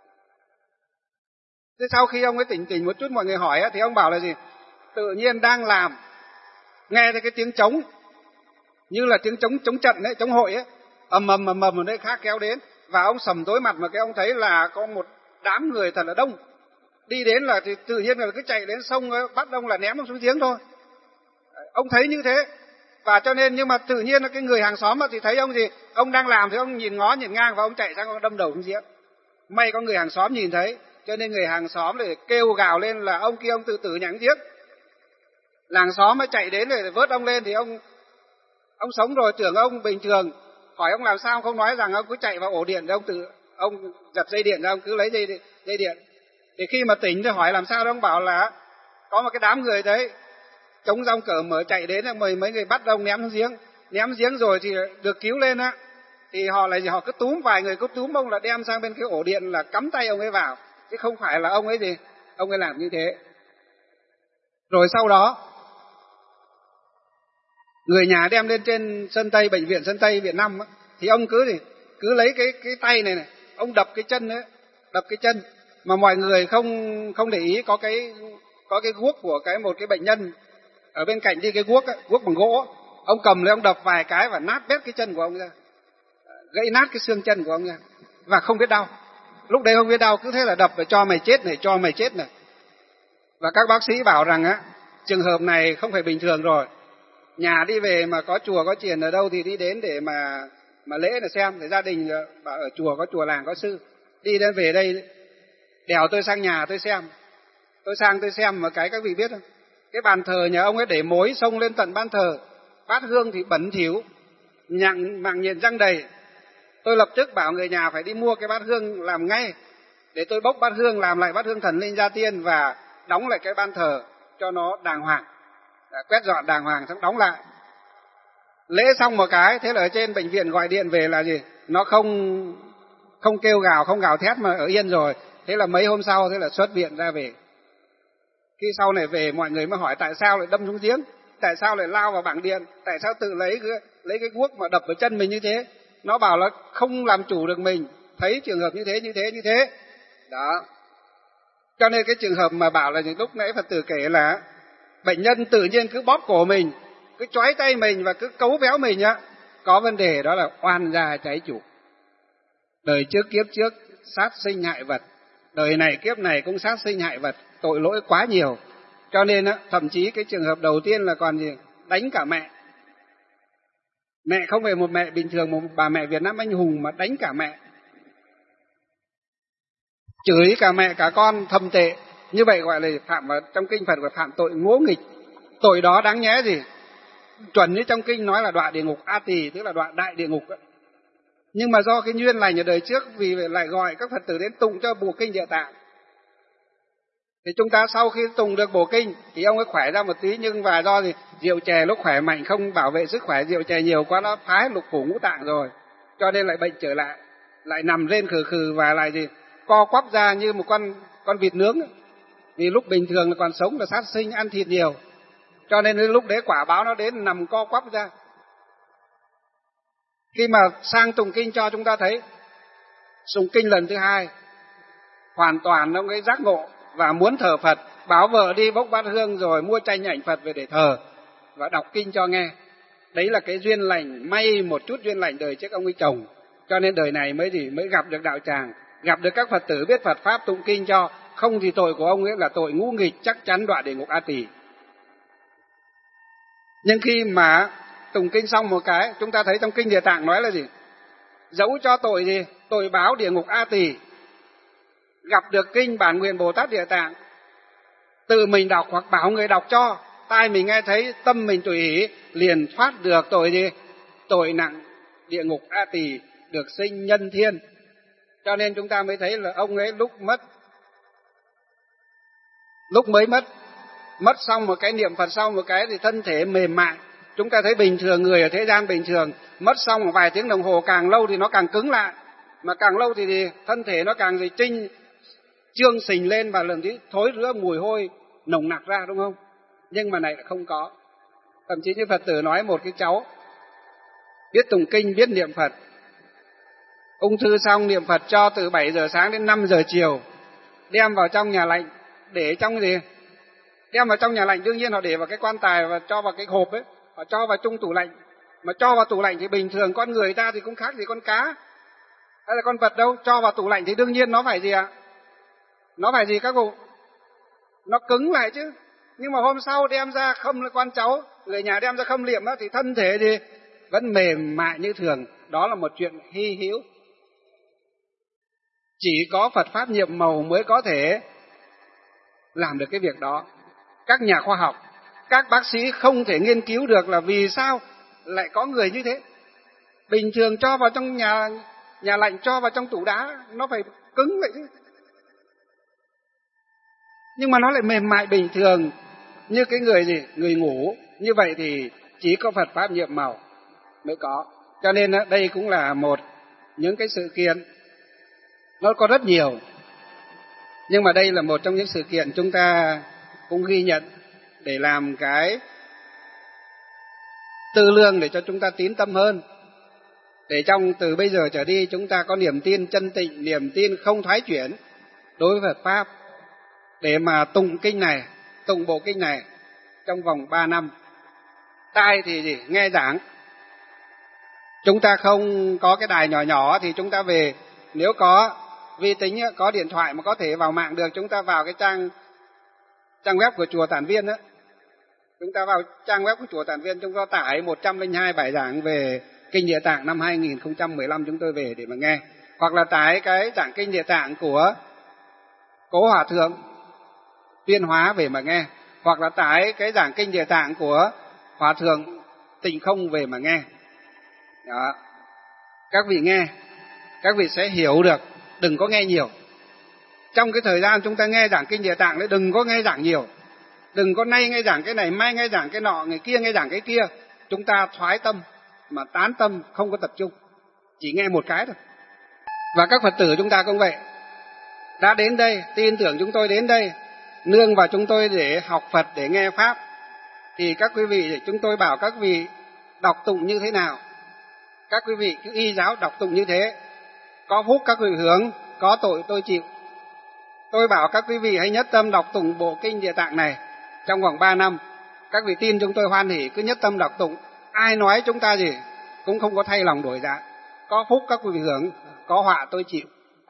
Thế sau khi ông ấy tỉnh tỉnh một chút mọi người hỏi á, thì ông bảo là gì? Tự nhiên đang làm, nghe thấy cái tiếng trống, như là tiếng trống trống trận đấy, trống hội ấy, ầm ầm ầm ầm ở nơi khác kéo đến, và ông sầm tối mặt mà cái ông thấy là có một đám người thật là đông đi đến, là thì tự nhiên là cứ chạy đến sông bắt ông là ném ông xuống giếng thôi. Ông thấy như thế, và cho nên nhưng mà tự nhiên là cái người hàng xóm thì thấy ông gì, ông đang làm thì ông nhìn ngó nhìn ngang và ông chạy sang ông đâm đầu xuống giếng. May có người hàng xóm nhìn thấy, cho nên người hàng xóm để kêu gào lên là ông kia ông tự tử nhảy giếng. Làng xóm mới chạy đến để vớt ông lên, thì ông ông sống rồi, tưởng ông bình thường, hỏi ông làm sao ông không nói rằng ông cứ chạy vào ổ điện để ông tự ông giật dây điện ra, ông cứ lấy dây dây điện. Thì khi mà tỉnh thì hỏi làm sao đó, ông bảo là có một cái đám người đấy chống rong cờ mở chạy đến, mời mấy người bắt ông ném xuống giếng. Ném giếng rồi thì được cứu lên á, thì họ là gì, họ cứ túm vài người, cứ túm ông là đem sang bên cái ổ điện là cắm tay ông ấy vào, chứ không phải là ông ấy gì ông ấy làm như thế. Rồi sau đó người nhà đem lên trên Sơn Tây, bệnh viện Sơn Tây Việt Nam á, thì ông cứ gì cứ lấy cái cái tay này này, ông đập cái chân ấy, đập cái chân, mà mọi người không không để ý có cái có cái guốc của cái một cái bệnh nhân ở bên cạnh đi, cái guốc ấy, guốc bằng gỗ, ông cầm lên ông đập vài cái và nát bét cái chân của ông ra, gãy nát cái xương chân của ông ra, và không biết đau. Lúc đấy không biết đau, cứ thế là đập và cho mày chết này, cho mày chết này. Và các bác sĩ bảo rằng á, trường hợp này không phải bình thường rồi, nhà đi về mà có chùa có chiền ở đâu thì đi đến để mà mà lễ là xem. Thì gia đình bảo ở chùa có chùa làng có sư, đi đến về đây đèo tôi sang nhà tôi xem. Tôi sang tôi xem một cái các vị biết không? Cái bàn thờ nhà ông ấy để mối xông lên tận ban thờ, bát hương thì bẩn thỉu, nhặng màng nhện răng đầy. Tôi lập tức bảo người nhà phải đi mua cái bát hương làm ngay, để tôi bốc bát hương làm lại bát hương thần linh gia tiên và đóng lại cái ban thờ cho nó đàng hoàng, đã quét dọn đàng hoàng xong đóng lại. Lễ xong một cái, thế là ở trên bệnh viện gọi điện về là gì? Nó không không kêu gào, không gào thét mà ở yên rồi. Thế là mấy hôm sau thế là xuất viện ra về. Khi sau này về mọi người mới hỏi tại sao lại đâm xuống giếng, tại sao lại lao vào bảng điện, tại sao tự lấy cái, lấy cái guốc mà đập vào chân mình như thế. Nó bảo là không làm chủ được mình, thấy trường hợp như thế như thế như thế. Đó. Cho nên cái trường hợp mà bảo là lúc nãy Phật tử kể là bệnh nhân tự nhiên cứ bóp cổ mình, cứ trói tay mình và cứ cấu véo mình á, có vấn đề đó là oan gia trái chủ. Đời trước kiếp trước sát sinh hại vật, đời này kiếp này cũng sát sinh hại vật, tội lỗi quá nhiều. Cho nên á, thậm chí cái trường hợp đầu tiên là còn gì? Đánh cả mẹ. Mẹ không phải một mẹ bình thường, một bà mẹ Việt Nam anh hùng mà đánh cả mẹ. Chửi cả mẹ cả con thầm tệ. Như vậy gọi là phạm vào trong kinh Phật gọi phạm tội ngỗ nghịch. Tội đó đáng nhẽ gì? Chuẩn như trong kinh nói là đọa địa ngục A Tỳ, tức là đọa đại địa ngục. Nhưng mà do cái duyên lành ở đời trước vì lại gọi các Phật tử đến tụng cho bộ kinh Địa Tạng. Thì chúng ta sau khi tụng được bộ kinh thì ông ấy khỏe ra một tí, nhưng và do gì rượu chè lúc khỏe mạnh không bảo vệ sức khỏe, rượu chè nhiều quá nó phá lục phủ ngũ tạng rồi, cho nên lại bệnh trở lại, lại nằm rên khừ khừ và lại gì co quắp ra như một con con vịt nướng. Vì lúc bình thường là còn sống là sát sinh ăn thịt nhiều, cho nên lúc đấy quả báo nó đến nằm co quắp ra. Khi mà sang tụng kinh cho chúng ta thấy, tụng kinh lần thứ hai hoàn toàn ông ấy giác ngộ và muốn thờ Phật, báo vợ đi bốc bát hương rồi mua tranh ảnh Phật về để thờ và đọc kinh cho nghe. Đấy là cái duyên lành, may một chút duyên lành đời trước ông ấy chồng, cho nên đời này mới gì mới gặp được đạo tràng, gặp được các Phật tử biết Phật pháp tụng kinh cho. Không thì tội của ông ấy là tội ngũ nghịch, chắc chắn đọa địa ngục A Tỳ. Nhưng khi mà tụng kinh xong một cái, chúng ta thấy trong kinh Địa Tạng nói là gì? Dẫu cho tội gì? Tội báo địa ngục A Tỳ. Gặp được kinh Bản Nguyện Bồ Tát Địa Tạng, tự mình đọc hoặc bảo người đọc cho, tai mình nghe thấy, tâm mình tùy hỷ, liền thoát được tội gì? Tội nặng địa ngục A Tỳ, được sinh nhân thiên. Cho nên chúng ta mới thấy là ông ấy lúc mất, lúc mới mất, mất xong một cái niệm Phật xong một cái thì thân thể mềm mại. Chúng ta thấy bình thường, người ở thế gian bình thường, mất xong một vài tiếng đồng hồ, càng lâu thì nó càng cứng lại, mà càng lâu thì, thì thân thể nó càng gì trinh, trương sình lên và lần tí thối rữa mùi hôi nồng nặc ra, đúng không? Nhưng mà này lại không có. Thậm chí như Phật tử nói một cái cháu biết tụng kinh, biết niệm Phật, ung thư xong niệm Phật cho từ bảy giờ sáng đến năm giờ chiều, đem vào trong nhà lạnh, để trong gì? Đem vào trong nhà lạnh, đương nhiên họ để vào cái quan tài và cho vào cái hộp ấy, họ cho vào trong tủ lạnh. Mà cho vào tủ lạnh thì bình thường con người ta thì cũng khác gì con cá hay là con vật đâu. Cho vào tủ lạnh thì đương nhiên nó phải gì ạ? À? Nó phải gì các cụ? Nó cứng lại chứ. Nhưng mà hôm sau đem ra khâm là con cháu, người nhà đem ra khâm liệm đó, thì thân thể thì vẫn mềm mại như thường. Đó là một chuyện hy hữu. Chỉ có Phật Pháp nhiệm màu mới có thể làm được cái việc đó. Các nhà khoa học, các bác sĩ không thể nghiên cứu được là vì sao lại có người như thế. Bình thường cho vào trong nhà nhà lạnh, cho vào trong tủ đá, nó phải cứng vậy chứ. Nhưng mà nó lại mềm mại bình thường như cái người gì? Người ngủ. Như vậy thì chỉ có Phật Pháp nhiệm màu mới có. Cho nên đây cũng là một những cái sự kiện, nó có rất nhiều, nhưng mà đây là một trong những sự kiện chúng ta cũng ghi nhận để làm cái tư lương để cho chúng ta tín tâm hơn, để trong từ bây giờ trở đi chúng ta có niềm tin chân tịnh, niềm tin không thoái chuyển đối với Phật Pháp, để mà tụng kinh này, tụng bộ kinh này trong vòng ba năm. Tai thì gì? Nghe giảng. Chúng ta không có cái đài nhỏ nhỏ thì chúng ta về, nếu có vi tính, có điện thoại mà có thể vào mạng được, chúng ta vào cái trang trang web của chùa Tản Viên đó, Chúng ta vào trang web của Chùa Tản Viên, chúng ta tải một trăm lẻ hai bài giảng về Kinh Địa Tạng năm hai nghìn không trăm mười lăm chúng tôi về để mà nghe. Hoặc là tải cái giảng Kinh Địa Tạng của Cố Hòa Thượng Tuyên Hóa về mà nghe. Hoặc là tải cái giảng Kinh Địa Tạng của Hòa Thượng Tịnh Không về mà nghe. Đó. Các vị nghe, các vị sẽ hiểu được, đừng có nghe nhiều. Trong cái thời gian chúng ta nghe giảng Kinh Địa Tạng đấy, đừng có nghe giảng nhiều. Đừng có nay nghe giảng cái này, mai nghe giảng cái nọ, ngày kia nghe giảng cái kia. Chúng ta thoái tâm, mà tán tâm, không có tập trung. Chỉ nghe một cái thôi. Và các Phật tử chúng ta cũng vậy. Đã đến đây, tin tưởng chúng tôi đến đây, nương vào chúng tôi để học Phật, để nghe Pháp. Thì các quý vị, chúng tôi bảo các vị đọc tụng như thế nào? Các quý vị cứ y giáo đọc tụng như thế. Có phúc các vị hưởng, có tội tôi chịu. Tôi bảo các quý vị hãy nhất tâm đọc tụng bộ Kinh Địa Tạng này trong vòng ba năm. Các vị tin chúng tôi hoan hỉ, cứ nhất tâm đọc tụng. Ai nói chúng ta gì cũng không có thay lòng đổi dạ. Có phúc các quý vị hưởng, có họa tôi chịu.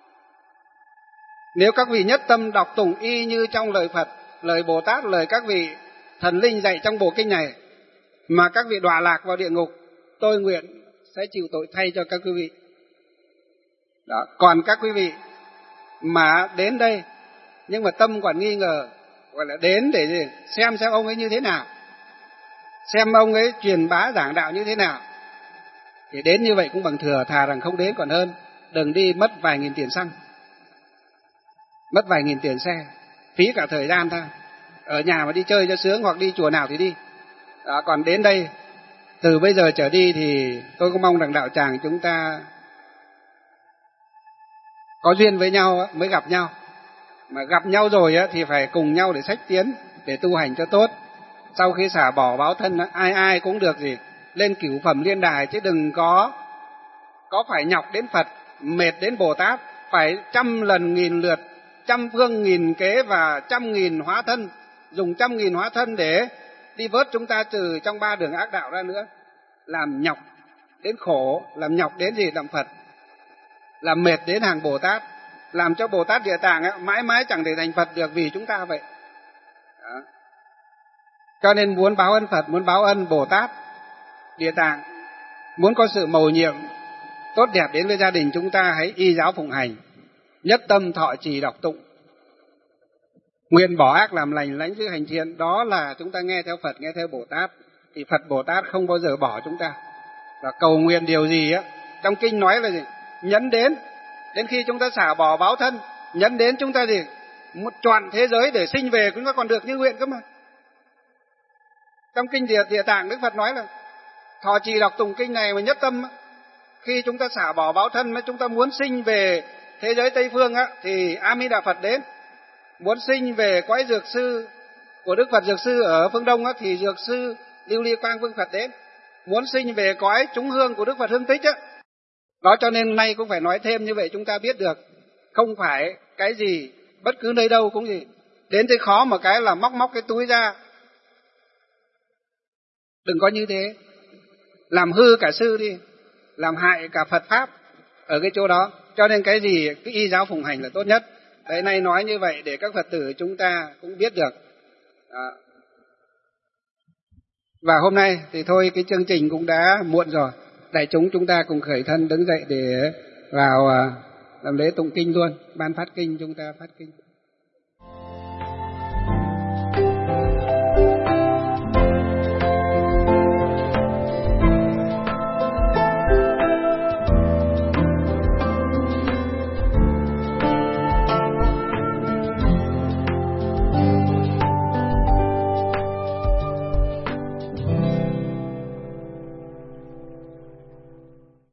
Nếu các vị nhất tâm đọc tụng y như trong lời Phật, lời Bồ Tát, lời các vị thần linh dạy trong bộ kinh này, mà các vị đọa lạc vào địa ngục, tôi nguyện sẽ chịu tội thay cho các quý vị. Đó. Còn các quý vị mà đến đây nhưng mà tâm còn nghi ngờ, gọi là đến để gì? xem xem ông ấy như thế nào, xem ông ấy truyền bá giảng đạo như thế nào, thì đến như vậy cũng bằng thừa, thà rằng không đến còn hơn. Đừng đi mất vài nghìn tiền xăng, mất vài nghìn tiền xe, phí cả thời gian thôi. Ở nhà mà đi chơi cho sướng, hoặc đi chùa nào thì đi. Đó, còn đến đây từ bây giờ trở đi thì tôi cũng mong rằng đạo tràng chúng ta có duyên với nhau mới gặp nhau. Mà gặp nhau rồi thì phải cùng nhau để xách tiến, để tu hành cho tốt. Sau khi xả bỏ báo thân, ai ai cũng được gì lên cửu phẩm liên đài, chứ đừng có có phải nhọc đến Phật, mệt đến Bồ Tát, phải trăm lần nghìn lượt, trăm phương nghìn kế và trăm nghìn hóa thân, dùng trăm nghìn hóa thân để đi vớt chúng ta từ trong ba đường ác đạo ra nữa. Làm nhọc đến khổ, làm nhọc đến gì làm Phật, làm mệt đến hàng Bồ Tát, làm cho Bồ Tát Địa Tạng ấy, mãi mãi chẳng thể thành Phật được vì chúng ta vậy. Đó. Cho nên muốn báo ân Phật, muốn báo ân Bồ Tát Địa Tạng, muốn có sự mầu nhiệm tốt đẹp đến với gia đình chúng ta, hãy y giáo phụng hành, nhất tâm thọ trì đọc tụng, nguyện bỏ ác làm lành, lãnh giữ hành thiện. Đó là chúng ta nghe theo Phật, nghe theo Bồ Tát, thì Phật Bồ Tát không bao giờ bỏ chúng ta. Và cầu nguyện điều gì á, trong kinh nói là gì? Nhấn đến, đến khi chúng ta xả bỏ báo thân, nhấn đến chúng ta gì? Một trọn thế giới để sinh về cũng còn được như nguyện cơ mà. Trong kinh Địa, Địa Tạng Đức Phật nói là thọ trì đọc tụng kinh này mà nhất tâm, khi chúng ta xả bỏ báo thân, chúng ta muốn sinh về thế giới Tây Phương á, thì A Di Đà Phật đến. Muốn sinh về cõi dược sư của Đức Phật Dược Sư ở phương Đông á, thì dược sư Lưu Ly Quang Vương Phật đến. Muốn sinh về cõi chúng hương của Đức Phật Hương Tích á. Đó, cho nên nay cũng phải nói thêm như vậy, chúng ta biết được không phải cái gì bất cứ nơi đâu cũng gì đến thấy khó mà cái là móc móc cái túi ra. Đừng có như thế, làm hư cả sư đi, làm hại cả Phật Pháp ở cái chỗ đó. Cho nên cái gì cái y giáo phụng hành là tốt nhất. Đấy, nay nói như vậy để các Phật tử chúng ta cũng biết được. Đó. Và hôm nay thì thôi, cái chương trình cũng đã muộn rồi. Đại chúng chúng ta cùng khởi thân đứng dậy để vào làm lễ tụng kinh luôn. Ban phát kinh chúng ta phát kinh.